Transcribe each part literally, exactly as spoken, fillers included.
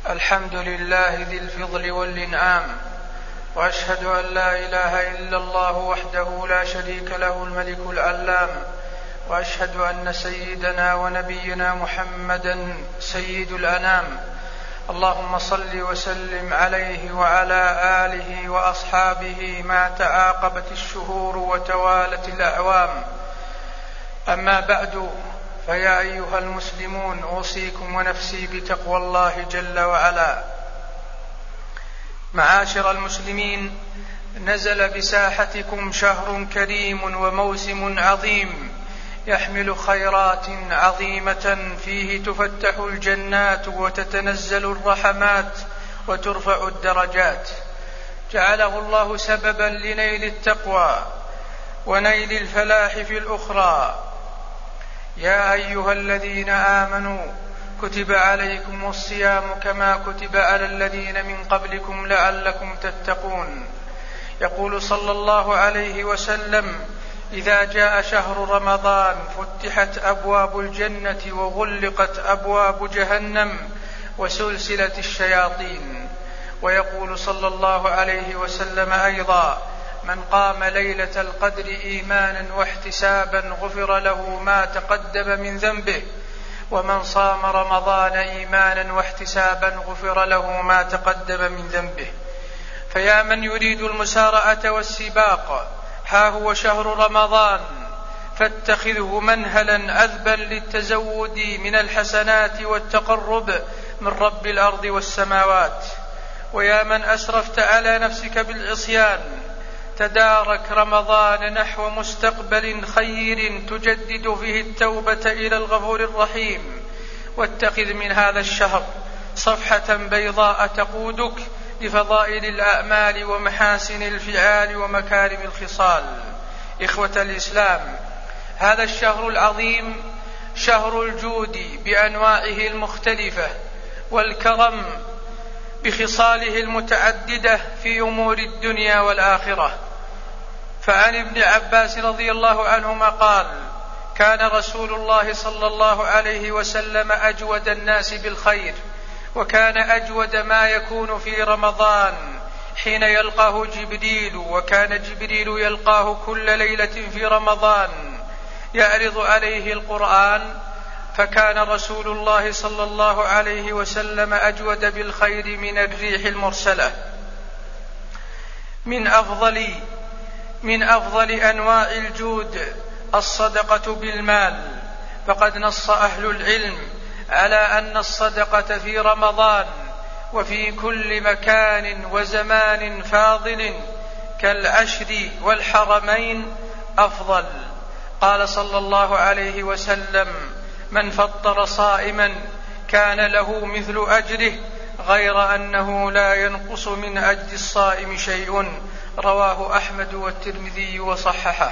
الحمد لله ذي الفضل والإنعام، وأشهد أن لا إله إلا الله وحده لا شريك له الملك العلام، وأشهد أن سيدنا ونبينا محمدا سيد الأنام. اللهم صل وسلم عليه وعلى آله وأصحابه ما تعاقبت الشهور وتوالت الأعوام. أما بعد، فيا أيها المسلمون، أوصيكم ونفسي بتقوى الله جل وعلا. معاشر المسلمين، نزل بساحتكم شهر كريم وموسم عظيم يحمل خيرات عظيمة، فيه تفتح الجنات وتتنزل الرحمات وترفع الدرجات. جعله الله سببا لنيل التقوى ونيل الفلاح في الأخرى. يا أيها الذين آمنوا كتب عليكم الصيام كما كتب على الذين من قبلكم لعلكم تتقون. يقول صلى الله عليه وسلم: إذا جاء شهر رمضان فتحت أبواب الجنة وغلقت أبواب جهنم وسلسلة الشياطين. ويقول صلى الله عليه وسلم أيضا: من قام ليلة القدر إيمانا واحتسابا غفر له ما تقدم من ذنبه، ومن صام رمضان إيمانا واحتسابا غفر له ما تقدم من ذنبه. فيا من يريد المسارعة والسباق، ها هو شهر رمضان، فاتخذه منهلا عذبا للتزود من الحسنات والتقرب من رب الأرض والسماوات. ويا من أسرفت على نفسك بالعصيان، تدارك رمضان نحو مستقبل خير تجدد فيه التوبة إلى الغفور الرحيم، واتخذ من هذا الشهر صفحة بيضاء تقودك لفضائل الأعمال ومحاسن الفعال ومكارم الخصال. إخوة الإسلام، هذا الشهر العظيم شهر الجود بأنواعه المختلفة، والكرم بخصاله المتعددة في أمور الدنيا والآخرة. فعن ابن عباس رضي الله عنهما قال: كان رسول الله صلى الله عليه وسلم أجود الناس بالخير، وكان أجود ما يكون في رمضان حين يلقاه جبريل، وكان جبريل يلقاه كل ليلة في رمضان يعرض عليه القرآن، فكان رسول الله صلى الله عليه وسلم أجود بالخير من الريح المرسلة. من أفضل من أفضل أنواع الجود الصدقة بالمال، فقد نص أهل العلم على أن الصدقة في رمضان وفي كل مكان وزمان فاضل كالعشر والحرمين أفضل. قال صلى الله عليه وسلم: من فطر صائما كان له مثل أجره، غير أنه لا ينقص من أجر الصائم شيء. رواه أحمد والترمذي وصححه.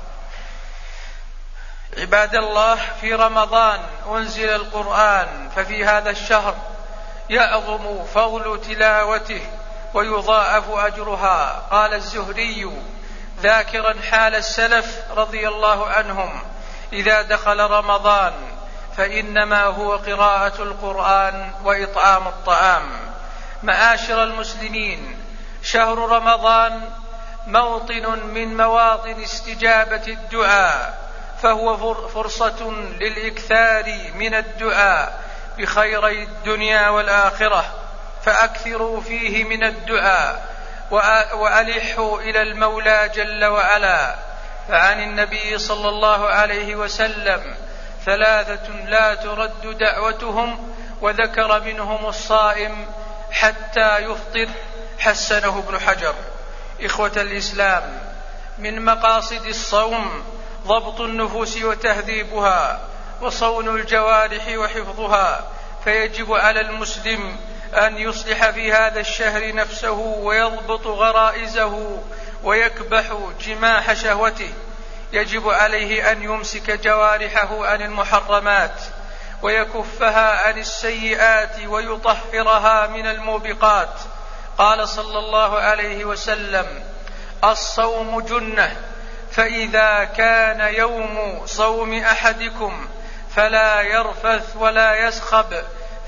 عباد الله، في رمضان أنزل القرآن، ففي هذا الشهر يعظم فضل تلاوته ويضاعف أجرها. قال الزهري ذاكرا حال السلف رضي الله عنهم: إذا دخل رمضان فإنما هو قراءة القرآن وإطعام الطعام. معاشر المسلمين، شهر رمضان موطن من مواطن استجابة الدعاء، فهو فرصة للإكثار من الدعاء بخيري الدنيا والآخرة، فأكثروا فيه من الدعاء وألحوا إلى المولى جل وعلا. فعن النبي صلى الله عليه وسلم: ثلاثة لا ترد دعوتهم، وذكر منهم الصائم حتى يفطر. حسنه ابن حجر. إخوة الإسلام، من مقاصد الصوم ضبط النفوس وتهذيبها، وصون الجوارح وحفظها، فيجب على المسلم أن يصلح في هذا الشهر نفسه ويضبط غرائزه ويكبح جماح شهوته. يجب عليه أن يمسك جوارحه عن المحرمات ويكفها عن السيئات ويطهرها من الموبقات. قال صلى الله عليه وسلم: الصوم جنة، فإذا كان يوم صوم أحدكم فلا يرفث ولا يسخب،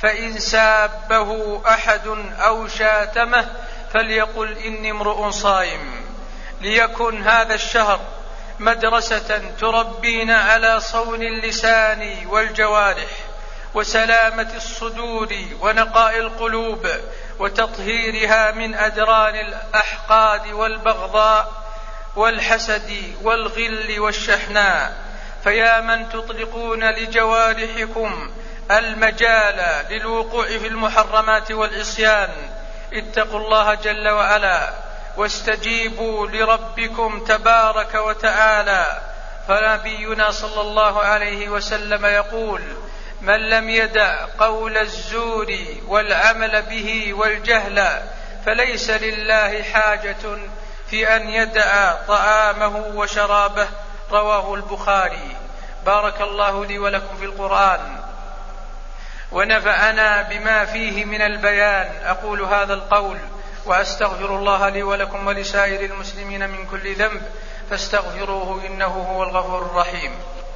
فإن سابه أحد أو شاتمه فليقل إني امرؤ صائم. ليكن هذا الشهر مدرسة تربينا على صون اللسان والجوارح وسلامة الصدور ونقاء القلوب وتطهيرها من أدران الأحقاد والبغضاء والحسد والغل والشحناء. فيا من تطلقون لجوارحكم المجال للوقوع في المحرمات والعصيان، اتقوا الله جل وعلا واستجيبوا لربكم تبارك وتعالى. فنبينا صلى الله عليه وسلم يقول: من لم يدع قول الزور والعمل به والجهل فليس لله حاجة في أن يدع طعامه وشرابه. رواه البخاري. بارك الله لي ولكم في القرآن ونفعنا بما فيه من البيان. أقول هذا القول وأستغفر الله لي ولكم ولسائر المسلمين من كل ذنب فاستغفروه إنه هو الغفور الرحيم.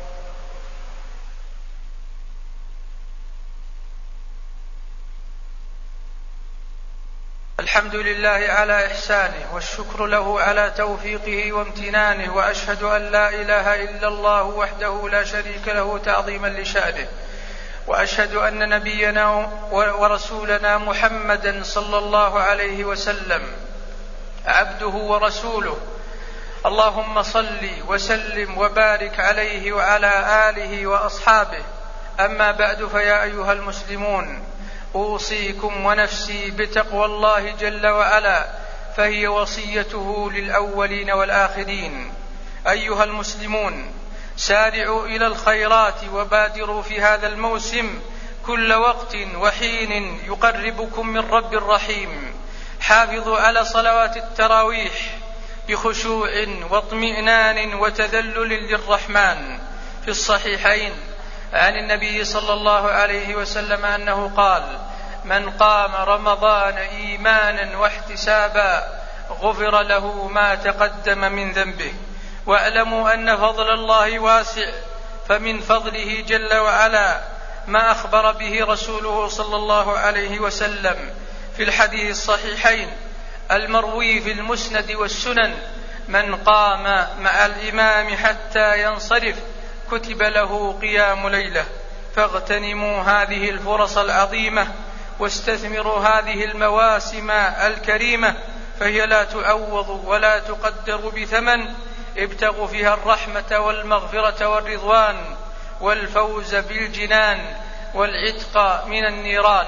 الحمد لله على إحسانه والشكر له على توفيقه وامتنانه، وأشهد أن لا إله إلا الله وحده لا شريك له تعظيما لشأنه، وأشهد أن نبينا ورسولنا محمدا صلى الله عليه وسلم عبده ورسوله. اللهم صل وسلم وبارك عليه وعلى آله وأصحابه. أما بعد، فيا أيها المسلمون، أوصيكم ونفسي بتقوى الله جل وعلا، فهي وصيته للأولين والآخرين. أيها المسلمون، سارعوا إلى الخيرات وبادروا في هذا الموسم كل وقت وحين يقربكم من رب رحيم. حافظوا على صلوات التراويح بخشوع واطمئنان وتذلل للرحمن. في الصحيحين عن النبي صلى الله عليه وسلم أنه قال: من قام رمضان إيمانا واحتسابا غفر له ما تقدم من ذنبه. واعلموا أن فضل الله واسع، فمن فضله جل وعلا ما أخبر به رسوله صلى الله عليه وسلم في الحديث الصحيحين المروي في المسند والسنن: من قام مع الإمام حتى ينصرف كتب له قيام ليلة. فاغتنموا هذه الفرص العظيمة واستثمروا هذه المواسم الكريمة، فهي لا تعوض ولا تقدر بثمن. ابتغوا فيها الرحمة والمغفرة والرضوان والفوز بالجنان والعتق من النيران.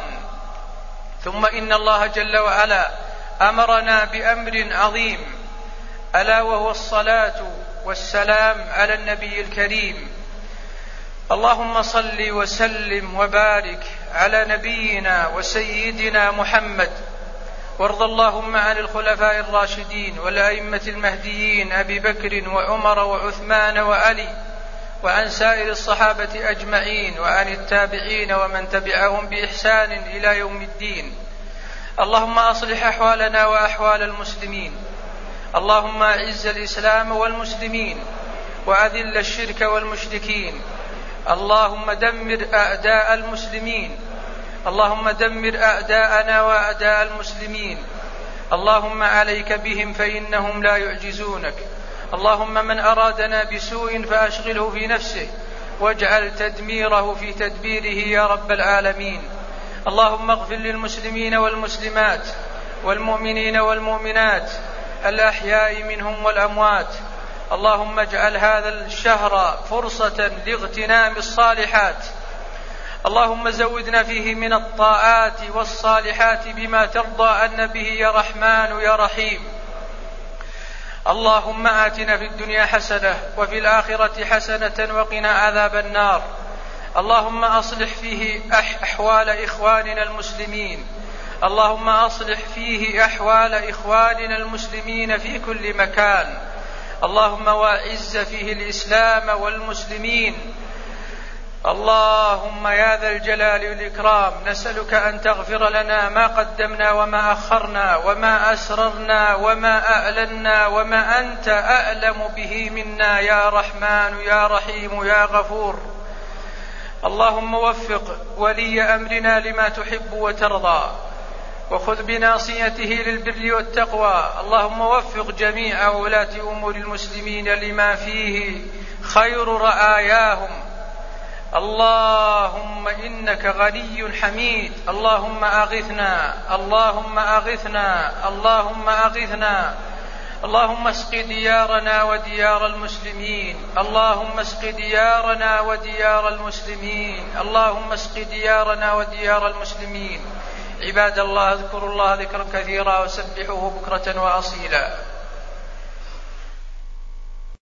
ثم إن الله جل وعلا أمرنا بأمر عظيم، ألا وهو الصلاة والسلام على النبي الكريم. اللهم صل وسلم وبارك على نبينا وسيدنا محمد، وارض اللهم عن الخلفاء الراشدين والأئمة المهديين أبي بكر وعمر وعثمان وعلي، وعن سائر الصحابة أجمعين، وعن التابعين ومن تبعهم بإحسان إلى يوم الدين. اللهم أصلح أحوالنا وأحوال المسلمين. اللهم أعز الإسلام والمسلمين وأذل الشرك والمشركين. اللهم دمر أعداء المسلمين. اللهم دمر أعداءنا وأعداء المسلمين. اللهم عليك بهم فإنهم لا يعجزونك. اللهم من أرادنا بسوء فأشغله في نفسه واجعل تدميره في تدبيره يا رب العالمين. اللهم اغفر للمسلمين والمسلمات والمؤمنين والمؤمنات الأحياء منهم والأموات. اللهم اجعل هذا الشهر فرصة لاغتنام الصالحات. اللهم زودنا فيه من الطاعات والصالحات بما ترضى عنا به يا رحمن يا رحيم. اللهم آتنا في الدنيا حسنة وفي الآخرة حسنة وقنا عذاب النار. اللهم أصلح فيه أحوال إخواننا المسلمين. اللهم أصلح فيه أحوال إخواننا المسلمين في كل مكان. اللهم واعز فيه الإسلام والمسلمين. اللهم يا ذا الجلال والإكرام، نسألك أن تغفر لنا ما قدمنا وما أخرنا وما أسررنا وما أعلنا وما أنت أعلم به منا يا رحمن يا رحيم يا غفور. اللهم وفق ولي أمرنا لما تحب وترضى، وخذ بناصيته للبر والتقوى. اللهم وفق جميع ولاة أمور المسلمين لما فيه خير رعاياهم. اللهم إنك غني حميد، اللهم أغثنا، اللهم أغثنا، اللهم أغثنا. اللهم اسق ديارنا وديار المسلمين، اللهم اسق ديارنا وديار المسلمين، اللهم اسق ديارنا وديار المسلمين. عباد الله، اذكروا الله ذكرا كثيرا وسبحوه بكرة وأصيلا.